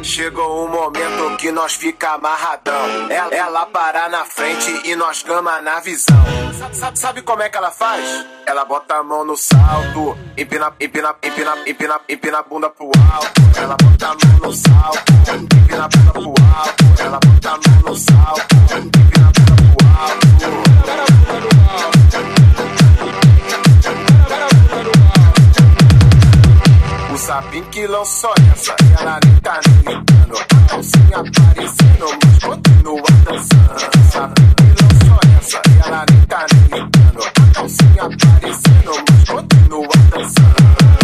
Chegou um momento que nós fica amarradão. Ela para na frente e nós gama na visão. Sabe como é que ela faz? Ela bota a mão no salto, empina a bunda pro alto. Ela bota a mão no salto, empina a bunda pro alto. Ela bota a mão no salto, empina a bunda pro alto. O sapinho que lançou essa, ela nem tá nem ligando. A calcinha aparecendo, mas continua dançando. O sapinho que lançou essa, ela nem tá nem ligando. A calcinha aparecendo, mas continua dançando.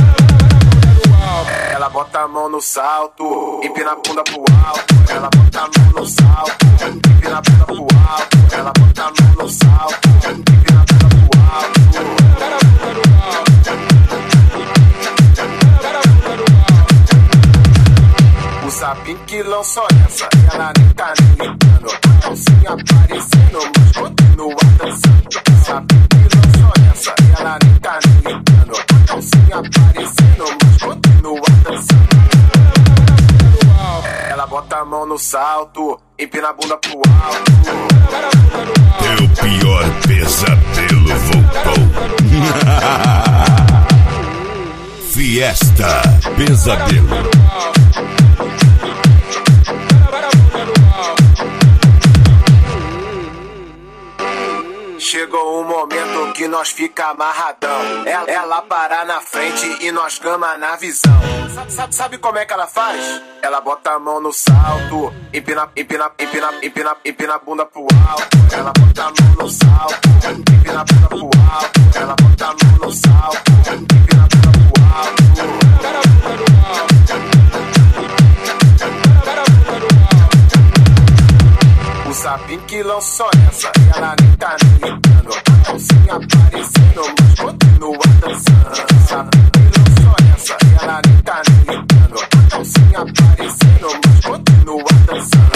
Ela bota a mão no salto, empina a bunda pro alto. Ela bota a mão no salto, empina a bunda pro alto. Ela bota a mão no salto, empina a bunda pro alto. O sapinho que lançou essa, ela nem tá nem ligando. A calcinha aparecendo, mas continua dançando. O sapinho que lançou essa, ela nem tá nem ligando. A calcinha aparecendo, mas continua dançando. Ela bota a mão no salto, empina a bunda pro alto. Teu pior pesadelo voltou. Fiesta Pesadelo. Chegou um momento que nós fica amarradão. Ela para na frente e nós gama na visão. Sabe como é que ela faz? Ela bota a mão no salto, empina a bunda pro alto. Ela bota a mão no salto, empina a bunda pro alto. Ela bota a mão no salto, empina a bunda pro alto. O sapinho que lançou essa, ela nem tá nem ligando. A calcinha aparecendo, mas continua dançando. O sapinho que lançou essa, ela nem tá nem ligando. A calcinha aparecendo, mas continua dançando.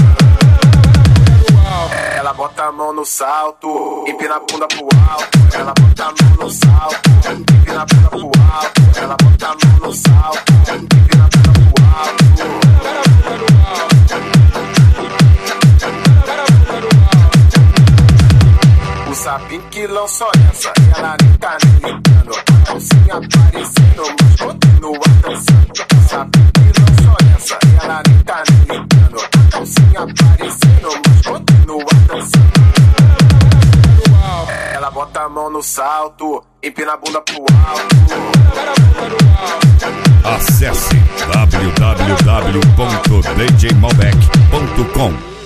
Ela bota a mão no salto, empina a bunda pro alto. Ela bota a mão no salto, empina a bunda pro alto. Ela bota a mão no salto, empina a bunda pro alto. O sapinho que lançou essa, ela nem tá nem ligando. A calcinha aparecendo, mas continua dançando. O sapinho que lançou essa, ela nem tá nem ligando. A calcinha aparecendo, mas continua dançando. Ela bota a mão no salto, empina a bunda pro alto. Acesse www.djmalbec.com